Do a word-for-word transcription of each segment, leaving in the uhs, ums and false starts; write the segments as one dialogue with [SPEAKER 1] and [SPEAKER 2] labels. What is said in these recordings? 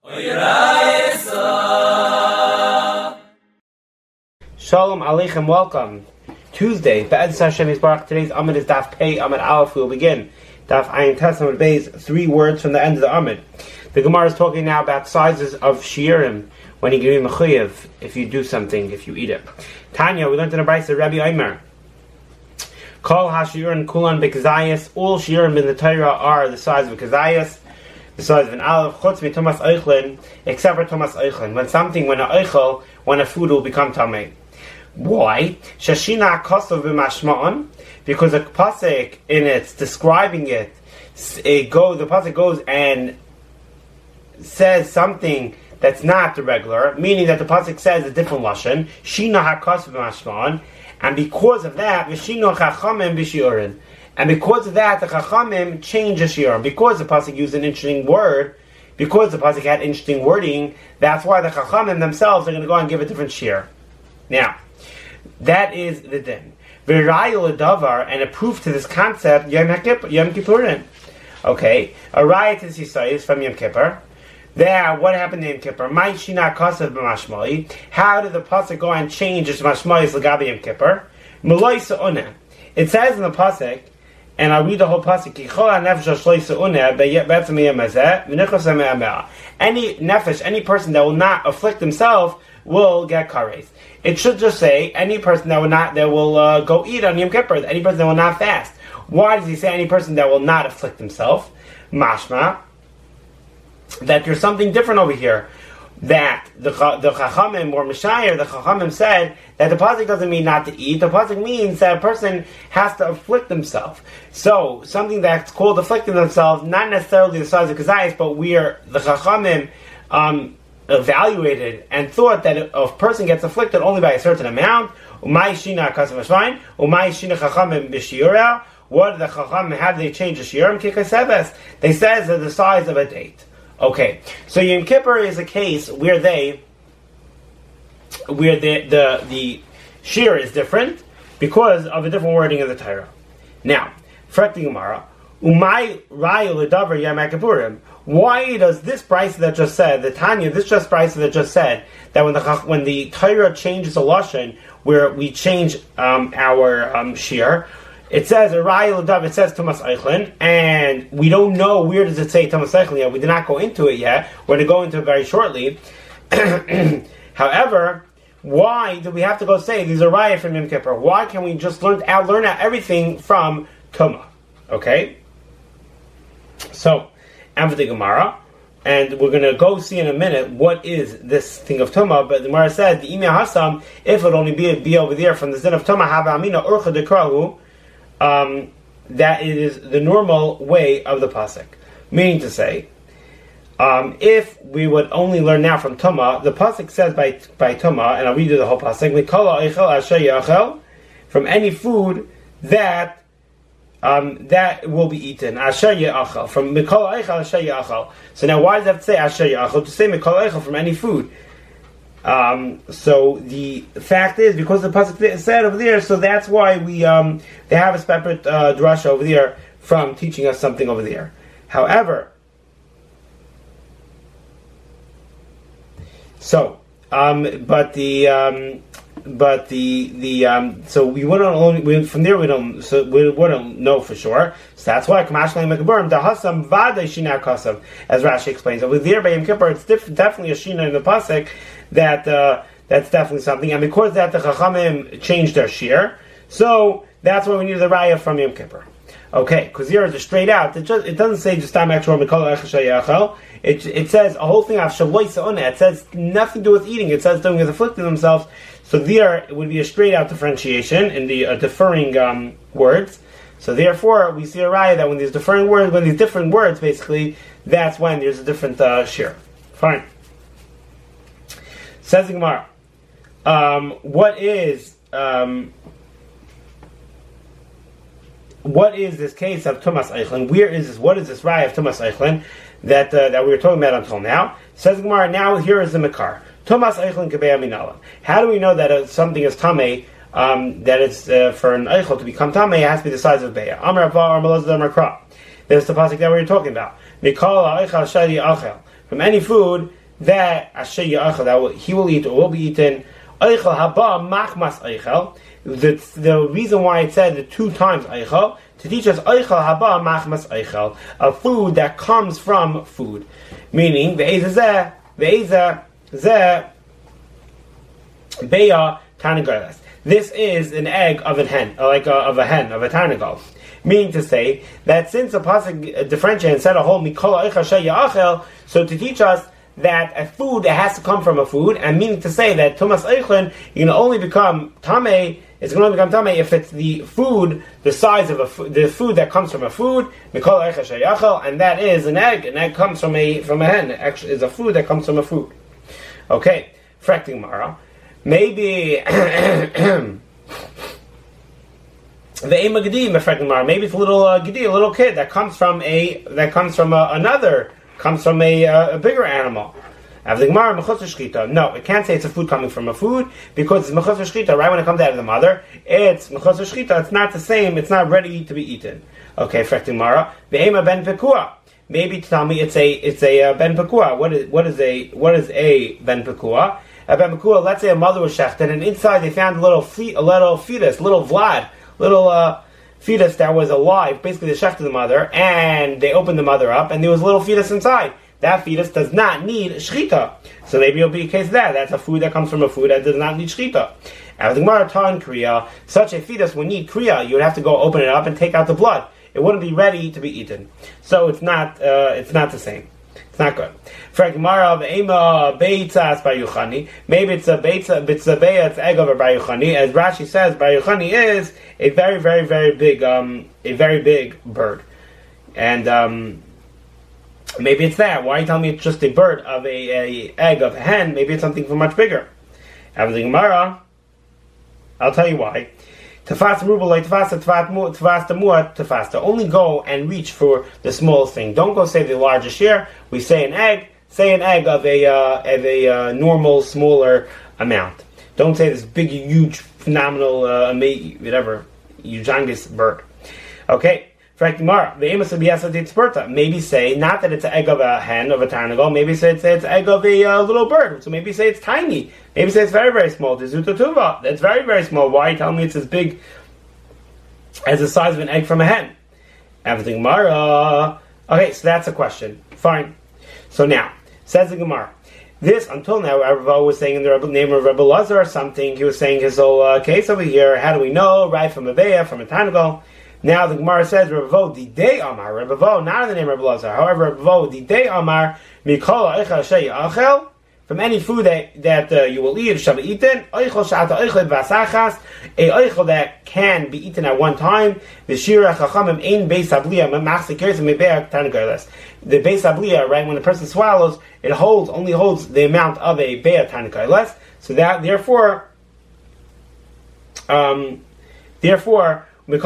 [SPEAKER 1] Shalom Aleichem, welcome. Tuesday, Be'ez Hashem Yisbarach. Today's Amud is Daf Pei Amud Aleph. We will begin. Daf Ayin Tes Amud Beis, three words from the end of the Amud. The Gemara is talking now about sizes of shiurim when you give mechuyev, if you do something, if you eat it. Tanya, we learned in a brayso Rabbi Omer. Kol ha-shiurim kulan b'kezayis. All shiurim in the Torah are the size of a kezayis, the size of an aleph, chutz mi Tumas Eichlin, except for Tumas Eichlin. When something, when a eichel, when a food will become tamei. Why? Shashina kosav b'mashma'on, because a pasuk in it describing it, it go the pasuk goes and says something that's not the regular, meaning that the pasuk says a different lashon. Shina hakosav b'mashma'on, and because of that, v'shino chachamim b'shiurim, and because of that, the chachamim change the shiurim. Because the pasuk used an interesting word, because the pasuk had interesting wording, that's why the chachamim themselves are going to go and give a different shiur. Now, that is the din. V'rayul davar, and a proof to this concept, Yom Kippurim. Okay, a riot is Yisayis from Yom Kippur. There, what happened in Yom Kippur? My shina kasav b'mashmai. How did the pasuk go and change its mashmais l'gabi Yom Kippur? Meloi se'uneh. It says in the pasuk, and I'll read the whole pasuk. Any nefesh, any person that will not afflict himself, will get kares. It should just say any person that will not that will uh, go eat on Yom Kippur, any person that will not fast. Why does he say any person that will not afflict himself? Mashma, that there's something different over here. That the the Chachamim or Mishayir, the Chachamim said that the pasuk doesn't mean not to eat. The pasuk means that a person has to afflict himself. So something that's called afflicting themselves, not necessarily the size of kazayis, but we are the Chachamim um, evaluated and thought that a person gets afflicted only by a certain amount. Umay shina kasav shvain, umay shina chachamim b'shiurah. What the chachamim, how do they change the shiurim? Kikasebes. They says they're the size of a date. Okay, so Yom Kippur is a case where they, where the the the shiur is different because of a different wording of the Torah. Now, Fret the Gemara, umay rayul ledavar Yom Kippurim. Why does this brayso that just said, the Tanya, this just brayso that just said, that when the when the Torah changes a lashon, where we change um, our um, shiur, it says, it says Tumas Eichlin, and we don't know where does it say Tumas Eichlin yet. We did not go into it yet. We're going to go into it very shortly. However, why do we have to go say these are raya from Yom Kippur? Why can we just learn out, learn out everything from Tumah? Okay? So, and for the Gemara, and we're going to go see in a minute what is this thing of Tumah, but the Gemara said, the Imya Hasam, if it would only be, be over there from the Zin of Tumah, Hava Amina Urcha Dekrahu, um, that it is the normal way of the Pasuk. Meaning to say, um, if we would only learn now from Tumah, the Pasuk says by by Tumah, and I'll read you the whole Pasuk, Mikala Eichel Asher Yachel, from any food that Um, that will be eaten. Asher Yachal, from Mikol Eichel Asher Yachal. So now, why does that say Asher Yachal? To say Mikol Eichel from any food. Um, so the fact is, because the pasuk said over there, so that's why we um, they have a separate uh, drasha over there from teaching us something over there. However, so um, but the um, But the the um, so we wouldn't only we, from there we don't so we wouldn't know for sure. So that's why Kamashmalim Mekaburim the Hasam Vada Shina Kasav, as Rashi explains. Over there by Yom Kippur, it's diff- definitely a Shina in the pasuk that uh, that's definitely something, and because that the Chachamim changed their shiur, so that's why we need the raya from Yom Kippur. Okay, because here it's straight out. It just it doesn't say just Tam Ekshor Mikol Echashayachel. It it says a whole thing of Shavloy Se'oneh. It says nothing to do with eating. It says doing with afflicting themselves. So there it would be a straight out differentiation in the uh, deferring um, words. So therefore we see a raya that when there's deferring words, when there's different words, basically that's when there's a different uh, shiur. Fine. Says the Gemara, um, what is um, what is this case of Tumas Eichlin? Where is this? What is this raya of Tumas Eichlin that uh, that we were talking about until now? Says the Gemara, now here is the Makar. Tumas Eichlin Kebei Aminala. How do we know that uh, something is Tamei, um, that it's uh, for an Eichel to become Tamei, it has to be the size of Beya? Amar Abba, Amar Amar Kra. There's the pasuk that we were talking about. Mikol Eichel Shadi Achel. From any food that asher ya'achal, that he will eat or will be eaten. Eichel haba machmas eichel. The the reason why it said the two times eichel to teach us eichel haba machmas eichel, a food that comes from food, meaning ve'ezeh zeh ve'ezeh zeh beya tarnagolas. This is an egg of a hen, like a, of a hen of a tarnagol. Meaning to say that since the pasuk differentiates and said a whole mikol eichel she ya'achel, so to teach us that a food that has to come from a food, and meaning to say that tumas eichlin, you can only become tamei, it's going to become tamei if it's the food, the size of a food, the food that comes from a food, mikol eichel sheyachel, and that is an egg. An egg comes from a from a hen. It actually is a food that comes from a food. Okay, frekting mara, maybe the ema gedi frekting mara, maybe it's a little uh, gedi, a little kid that comes from a that comes from a, another. comes from a, uh, a bigger animal. No, it can't say it's a food coming from a food because it's mechutz shchita. Right when it comes out of the mother, it's mechutz shchita. It's not the same. It's not ready to be eaten. Okay, frekting mara. Ve'ema ben pekua. Maybe tell me it's a it's a uh, ben pekua. What is what is a what is a ben pekua? A ben pekua. Let's say a mother was shechted, and inside they found a little fe- a little fetus, little Vlad, little. Uh, fetus that was alive, basically the shech to the mother, and they opened the mother up, and there was a little fetus inside. That fetus does not need shchita. So maybe it'll be a case of that. That's a food that comes from a food that does not need shchita. As the Gemara taught in Kriya, such a fetus would need Kriya. You would have to go open it up and take out the blood. It wouldn't be ready to be eaten. So it's not, uh, it's not the same. It's not good. Maybe it's a beitza, bitzabeya, it's egg of a bar yuchani. As Rashi says, bar yuchani is a very, very, very big, um, a very big bird. And um, maybe it's that. Why are you telling me it's just a bird of a, a egg of a hen? Maybe it's something much bigger. After the Gemara, I'll tell you why. Tafasta rubel, tafasta tafasta muat, tafasta. Only go and reach for the smallest thing. Don't go say the largest share. We say an egg. Say an egg of a uh, of a uh, normal, smaller amount. Don't say this big, huge, phenomenal, uh, whatever, humongous bird. Okay. Maybe say not that it's an egg of a hen of a tarnagol. Maybe say it's, it's an egg of a uh, little bird. So maybe say it's tiny. Maybe say it's very very small. That's very very small. Why are you telling me it's as big as the size of an egg from a hen? Everything Mara. Okay, so that's a question. Fine. So now says the Gemara. This until now, Rava was saying in the name of Rebbe Lazar or something. He was saying his whole uh, case over here. How do we know? Right from a beya, from a tarnagol. Now the Gemara says, Rebavo di day Amar, Rebavo, not in the name of Rebbe Lazar. However, Rebavo di day Amar, Mikol Eichel Shei Achel, from any food that, that uh, you will eat, shall be eaten, Eichel Shata Eichel Vasachas, a Eichel that can be eaten at one time, the Shira Chachamim Ein Beis Abliya, Machzik Yerzim Mebeak Tarnagolas. The Beis Abliya, right, when a person swallows, it holds, only holds the amount of a Be'at Tarnagolas. So that, therefore, um, therefore,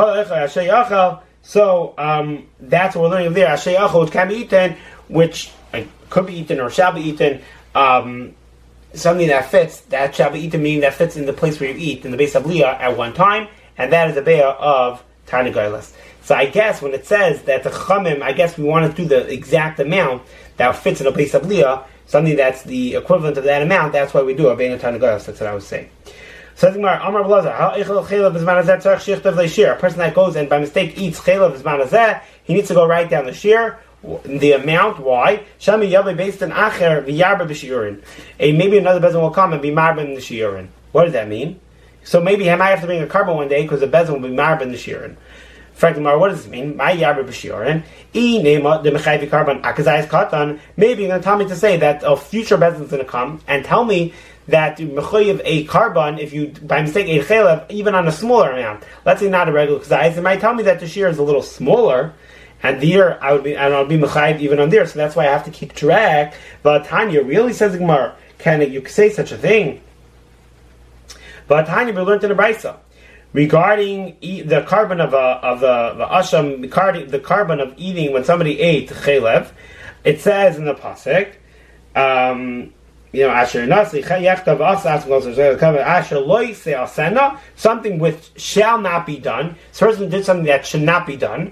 [SPEAKER 1] so um, that's what we're learning there. Which can be eaten, which uh, could be eaten or shall be eaten. Um, something that fits, that shall be eaten, meaning that fits in the place where you eat, in the base of Leah at one time, and that is a beya of Tarnagolas. So I guess when it says that the Chachamim, I guess we want to do the exact amount that fits in a base of Leah, something that's the equivalent of that amount, that's why we do a beya of Tarnagolas. That's what I was saying. So the Gemara, Amar Blazer, a person that goes and by mistake eats chelav zmanazeh, he needs to go write down the shear, the amount. Why? Shami yabe based on acher v'yarba b'shiurin. A maybe another bezin will come and be marba in the shiurin. What does that mean? So maybe he might have to bring a carbon one day because the bezin will be marba in the shiurin. Frankly, what does this mean? My yarba b'shiurin. E nema the mechayvi carbon akazayis katan. Maybe you're going to tell me to say that a future bezin is going to come and tell me that mechayiv a carbon, if you by mistake ate chelav, even on a smaller amount. Let's say not a regular kazayis, it might tell me that the shear is a little smaller, and there I would be, and I'll be mechayiv even on there. So that's why I have to keep track. But Tanya really says the Gemara, can you say such a thing? But Tanya, we learned in the Brisa regarding e- the carbon of a of the the asham, the carbon of eating when somebody ate chelav. It says in the pasuk. Um, You know, Asher Nasi Chayechtav Asas Asher Loise Asena, something which shall not be done. This person did something that should not be done.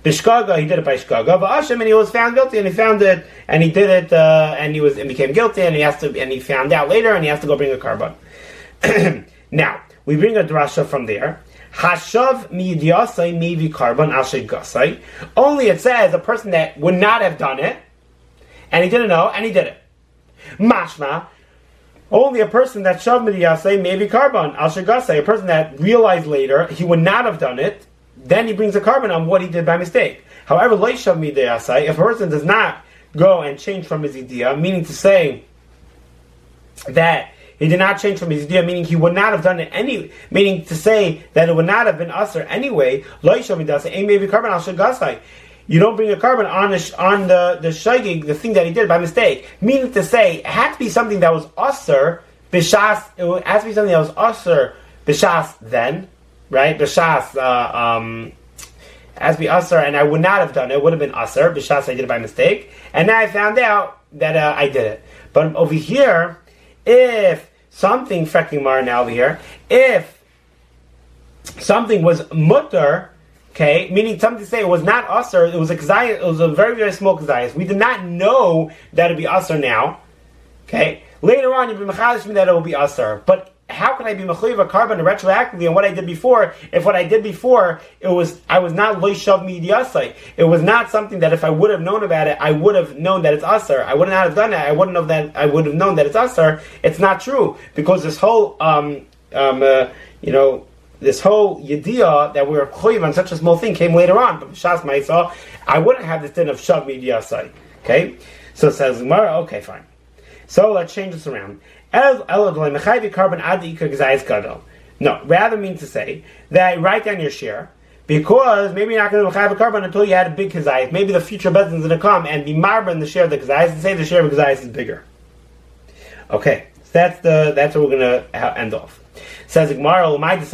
[SPEAKER 1] Bishkaga, he did it by shkaga. V'ashem, and he was found guilty, and he found it, and he did it, uh, and he was and became guilty, and he has to, and he found out later, and he has to go bring a carbon. Now we bring a drasha from there. Hashav miyidyasai maybe carbon ashay gasai. Only it says a person that would not have done it, and he didn't know, and he did it. Mashma. Only a person that shav miyidyasai maybe carbon ashay gasai. A person that realized later he would not have done it. Then he brings a carbon on what he did by mistake. However, if a person does not go and change from his idea, meaning to say that he did not change from his idea, meaning he would not have done it any, meaning to say that it would not have been usher anyway, you don't bring a carbon on the on the the shaygig, the thing that he did by mistake. Meaning to say, it had to be something that was usher b'shas. It has to be something that was usher b'shas then. Right, b'shas uh, um, has to be asar, and I would not have done it. It would have been asar b'shas. I did it by mistake, and now I found out that uh, I did it. But over here, if something freaking mar now over here, if something was mutter, okay, meaning something to say it was not asar, it was a kazayas, it was a very very small kazayas. We did not know that it'd be asar now. Okay, later on you'd be mechalish me that it will be asar, but how can I be mechuyev a carbon retroactively on what I did before? If what I did before, it was I was not loishav midiasai. It was not something that if I would have known about it, I would have known that it's asar. I would not have done it. I wouldn't have that. I would have known that it's asar. It's not true because this whole, um, um, uh, you know, this whole yediyah that we were mechuyev on such a small thing came later on. But shas ma'isa, I wouldn't have this din of shav midiasai. Okay, so it says Gemara. Okay, fine. So let's change this around. No, rather mean to say that write down your share because maybe you're not going to have a carbon until you had a big kazayis. Maybe the future bezin is going to come and be marba in the share of the kazayis and say the share of the kazayis is bigger. Okay, so that's the that's what we're going to end off. Says Gemara,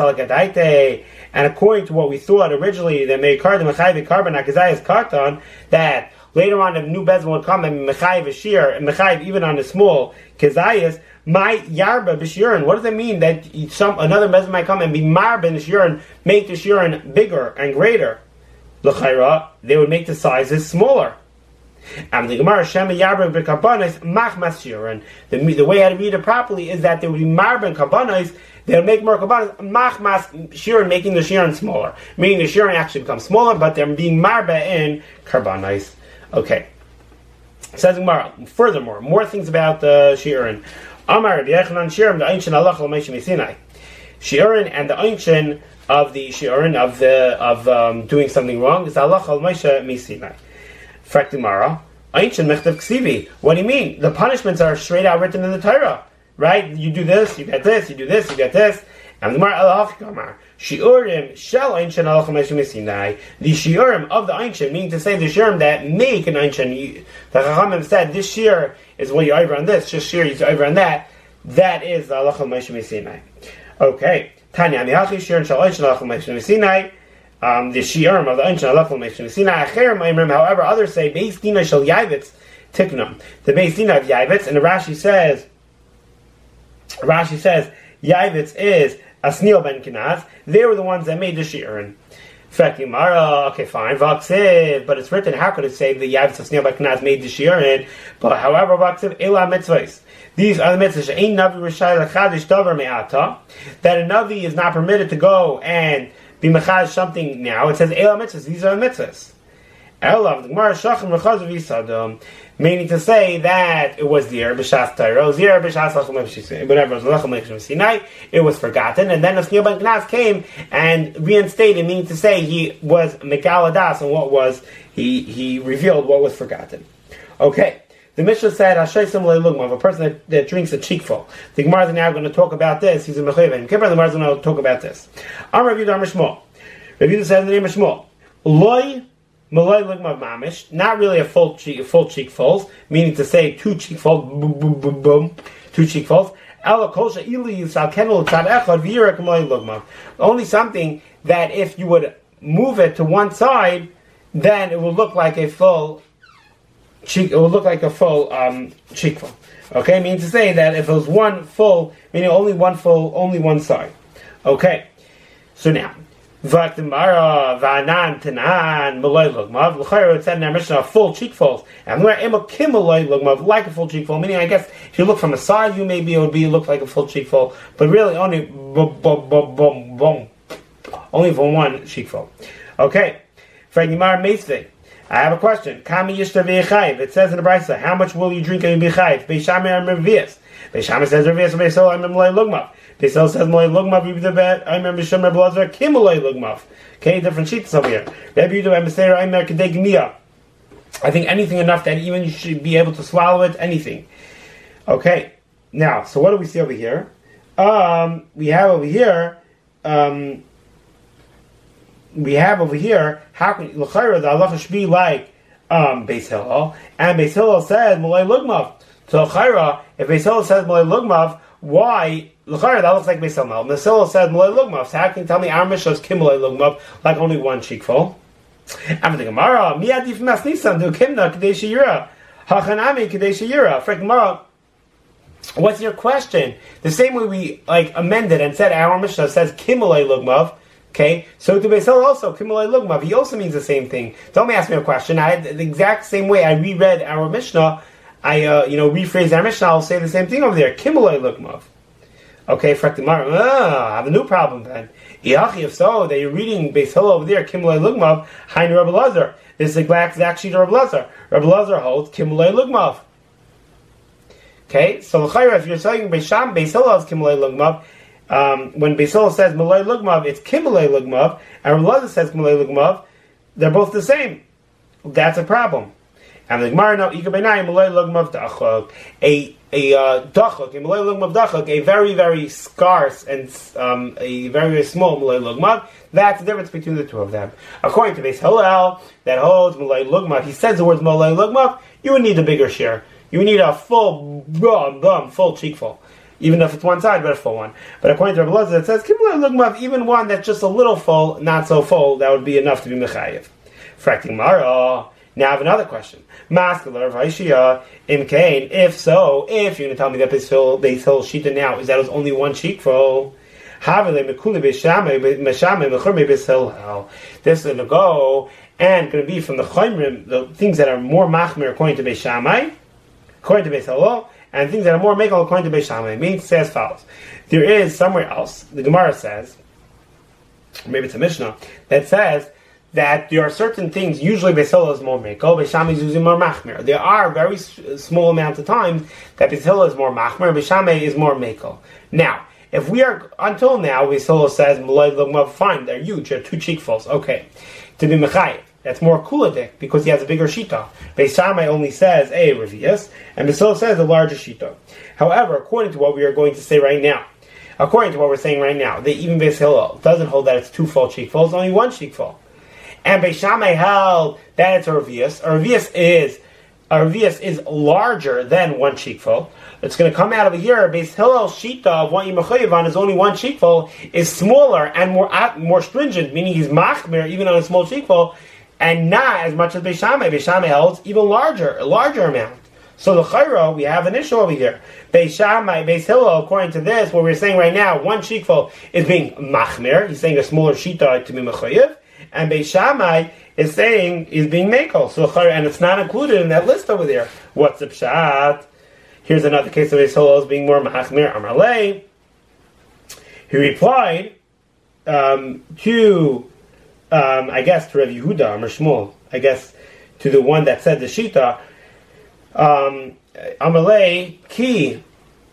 [SPEAKER 1] and according to what we thought originally, that made carbon carbon kazayis karton that. Later on, if new bezin would come and mechayiv a shear, and mechayiv even on a small kezayis, my yarba b'shirin. What does it mean that some another bezin might come and be marba in the shirin, make the shirin bigger and greater? L'chayra, they would make the sizes smaller. And the Gemara shema yarba b'karbanos machmas shirin. The the way how to read it properly is that there would be marba and karbanos. They would make more karbanos machmas shirin, making the shirin smaller, meaning the shirin actually becomes smaller, but they're being marba in karbanos. Okay. Says Gemara. Furthermore, more things about the Shi'urin. Amar Rabbi Yechanan Shi'urin the Einshin Allah Chol Moshe Sinai. Shi'urin and the Einshin of the Shi'urin of the of um, doing something wrong is Allah Chol Moshe Sinai. Frak Gemara. Einshin Mechtav Ksivi. What do you mean? The punishments are straight out written in the Torah, right? You do this, you get this, you do this, you get this. And the Gemara Allah Kamar. Shiurim shel Einshin Allah Chol Moshe Sinai. The shiurim of the Einshin, meaning to say the shiurim that make an Einshin. The Chachamim said this shear is what you over on this, just shear you over on that. That is the Allah Chol Moshe Sinai. Okay. Tanya Mihachi shiurim shel Einshin Allah Chol Moshe Sinai. Um, the shiurim of the Einshin Allah Chol Moshe Sinai. Acherim Eimrim. However, others say Beis Dina shel Yavitz Tiknum. The Beis Dina of Yavitz, and the Rashi says, Rashi says Yavitz is Asniel ben Kenaz, they were the ones that made the Shi'urin. Fekimara, okay, fine. Vaksiv, but it's written, how could it say the Yavitz Asniel ben Kenaz made the Shi'urin? But however, Vaksiv, Ela mitzvahs. These are the mitzvahs. Ein Navi Rishai Lachadish Davar Me'ata. That a Navi is not permitted to go and be Mechadish something now. It says, Ela mitzvahs. These are the mitzvahs. Ela, the Gemara Shachim Rechazav Yisadam. Meaning to say that it was there, b'shas Torah, zir b'shas lachem whatever, it was lachem Sinai, it was forgotten, and then Asniel ben Kenaz came and reinstated, meaning to say he was megaladas, and what was, he he revealed what was forgotten. Okay, the Mishnah said, Hashay Simulay Lugmav, a person that, that drinks a cheekful. The Gemara is now going to talk about this, he's a mechayiv, and Kippur, the Gemara is going to talk about this. I'm Rav Yehuda Amar Shmuel. Rav Yehuda says the name of Shmuel. Loi Malay Lugmav Mamish, not really a full cheek, full cheekfuls, meaning to say two cheekfuls, boom, boom, boom, boom, two cheekfuls. Only something that if you would move it to one side, then it will look like a full cheek. It will look like a full um, cheekful. Okay, meaning to say that if it was one full, meaning only one full, only one side. Okay, so now V'aktimara v'anan tanan malay lugmav. L'chayra it said in our Mishnah full cheekfuls. And we're emakim malay lugmav like a full cheekful. Meaning, I guess if you look from a side, you maybe it would be look like a full cheekful, but really only boom boom boom boom boom, only for one cheekful. Okay, Fragimar Meisvei. I have a question. Kami yishta v'yechayv. It says in the Brisa, how much will you drink and be chayv? Beishamay or Revius. Beishamay says Revius, Beisol I'm malay lugmav. Beisol says malay lugmav. You the bet. I remember Shem Rebbe Lazar kim malay lugmav. Okay, different sheets over here. Rebbe Yudah and Meseir I remember kedei gmiya. I think anything enough that even you should be able to swallow it. Anything. Okay. Now, so what do we see over here? Um, we have over here. Um, we have over here. How can l'chayra the halacha should be like um, Beis Hillel, and Beis Hillel said malay lugmav. So l'chayra, if Beis Hillel says malay lugmav, why l'chayra that looks like Beis Hillel? Beis Hillel said malay lugmav. So how can you tell me our Mishnah is kim malay lugmav like only one cheekful? I'm the Gemara. Mi adif mas nisan do kimna kadei sheyira hachanami kadei sheyira. For Gemara. What's your question? The same way we like amended and said our Mishnah says Kimalay Lugmav. Okay, so to Beis Hillel also Kimalay Lugmav. He also means the same thing. Don't ask me a question. I the exact same way I reread our Mishnah. I uh, you know rephrase our Mishnah. I'll say the same thing over there. Kimalay Lugmav. Okay, Fraktimar. Ah, I have a new problem then. If so, that you're reading Beis Hillel over there Kimalay Lugmav. Hein Rebbe Lazar. This is the exact sheet of Rebbe Lazar. Rebbe Lazar holds Kimalay Lugmav. Okay, so l'chayra, if you're saying Beisham, Beis Hillel is Kimalay Lugmav, um, when Beis Hillel says Malay Lugmav, it's Kimalay Lugmav, and Rebbe Lazar says Kimalay Lugmav, they're both the same. That's a problem. And the Gemara now, Ika Beinai, Malay Lugmav Dachok, a a uh, Dachok, a Malay Lugmav Dachok, a very, very scarce and um, a very, very small Malay Lugmav, that's the difference between the two of them. According to Beis Hillel, that holds Malay Lugmav, he says the words Malay Lugmav, you would need a bigger share. You need a full, bum, bum, full cheekful. Even if it's one side, but a full one. But according to Rebbe Lazar, it says, Kimalay Lugmav, even one that's just a little full, not so full, that would be enough to be Mechayev. Frakting Mara. Now I have another question. Mascular, Vaishia, Imkain. If so, if you're going to tell me that Beis Hillel Shita now is that it was only one cheekful, Havile Mekuli Beishame, Meshame, Mechurme Beis Hillel. This is going to go, and going to be from the Chomrim, the things that are more Machmir according to Beis Shammai, according to Beis Hillel, and things that are more megal according to Beis Shammai. It means as follows. There is somewhere else, the Gemara says, maybe it's a Mishnah, that says that there are certain things, usually Beis Hillel is more megal, Beis Shammai is usually more machmir. There are very s- small amounts of times that Beis Hillel is more machmir, Beis Shammai is more megal. Now, if we are, until now, Beis Hillel says, Malay Lugmav, fine, they're huge, they're two cheekfuls, okay. To be mechayev. That's more kuladik because he has a bigger shita. Beis Shammai only says a revius, and Beis Hillel says a larger shita. However, according to what we are going to say right now, according to what we're saying right now, that even Beis Hillel doesn't hold that it's two full cheekfuls, it's only one cheekful. And Beis Shammai held that it's a revius. A revius is a revius is larger than one cheekful. It's going to come out over here. Beis Hillel's shita of what you mechayev on is only one cheekful is smaller and more more stringent, meaning he's machmir even on a small cheekful. And not as much as Beis Shammai. Beis Shammai holds even larger, a larger amount. So the chayro, we have an issue over here. Beis Shammai, Beis Hillel, according to this, what we're saying right now, one cheekful is being machmir. He's saying a smaller shita to be mechayev. And Beis Shammai is saying is being mekel. So chayro, and it's not included in that list over there. What's the pshat? Here's another case of Beis Hillel as being more machmir. Amar lei. He replied um, to. Um, I guess to Rav Yehuda or Shmuel, I guess to the one that said the Shita, um, Amalei ki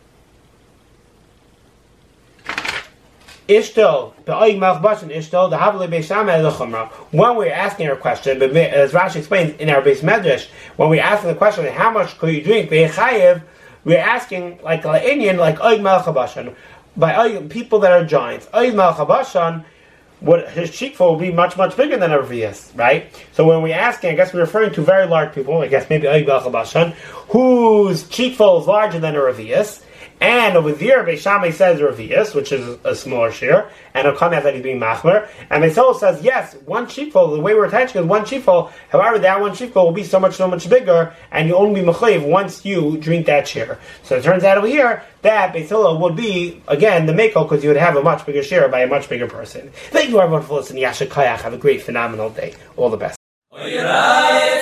[SPEAKER 1] Ishtel be'oig malchbashin Ishtel the Havle Beis Shammai lechumra. When we're asking our question, but as Rashi explains in our Beis Medrash, when we're asking the question, how much could you drink? Be'echayev, we're asking like an Indian, like oig malchabashan, by oig, people that are giants. Oig malchabashan. What his cheekful will be much, much bigger than a revius, right? So when we're asking, I guess we're referring to very large people, I guess maybe Oig Balchabashan, whose cheekful is larger than a revius, And over there, Beis Shammai says Revius, which is a smaller share, and it'll come out that he's being machmer. And Beis Hillel says, yes, one sheepful, the way we're attaching is one sheepful, however, that one sheepful will be so much, so much bigger, and you only be mechayiv once you drink that share. So it turns out over here that Beis Hillel would be, again, the Meko, because you would have a much bigger share by a much bigger person. Thank you everyone for listening. Yasha Kayach. Have a great, phenomenal day. All the best.